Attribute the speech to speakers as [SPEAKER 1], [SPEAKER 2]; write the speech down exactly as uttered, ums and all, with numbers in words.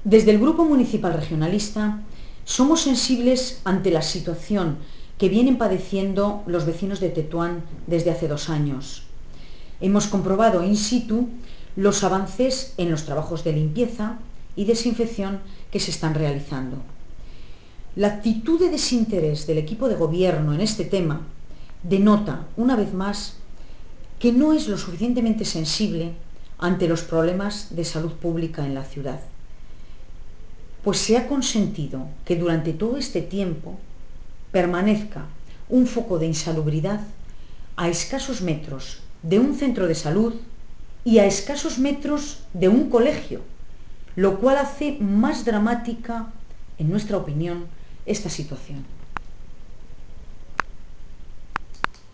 [SPEAKER 1] Desde el Grupo Municipal Regionalista somos sensibles ante la situación que vienen padeciendo los vecinos de Tetuán desde hace dos años. Hemos comprobado in situ los avances en los trabajos de limpieza y desinfección que se están realizando. La actitud de desinterés del equipo de gobierno en este tema denota, una vez más, que no es lo suficientemente sensible ante los problemas de salud pública en la ciudad, pues se ha consentido que durante todo este tiempo permanezca un foco de insalubridad a escasos metros de un centro de salud y a escasos metros de un colegio, lo cual hace más dramática, en nuestra opinión, esta situación.